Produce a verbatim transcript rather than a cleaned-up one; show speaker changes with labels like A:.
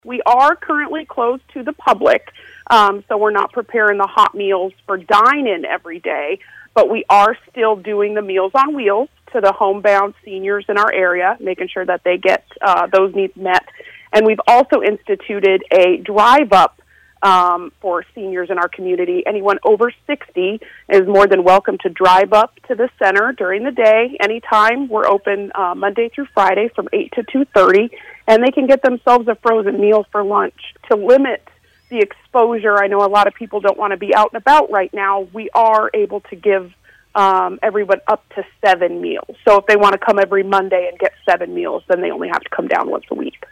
A: We are currently closed to the public, um, so we're not preparing the hot meals for dine-in every day, but we are still doing the Meals on Wheels to the homebound seniors in our area, making sure that they get uh, those needs met. And we've also instituted a drive-up um, for seniors in our community. Anyone over sixty is more than welcome to drive up to the center during the day. Anytime, we're open uh, Monday through Friday from eight to two thirty, and they can get themselves a frozen meal for lunch. To limit the exposure, I know a lot of people don't want to be out and about right now. We are able to give um, everyone up to seven meals. So if they want to come every Monday and get seven meals, then they only have to come down once a week.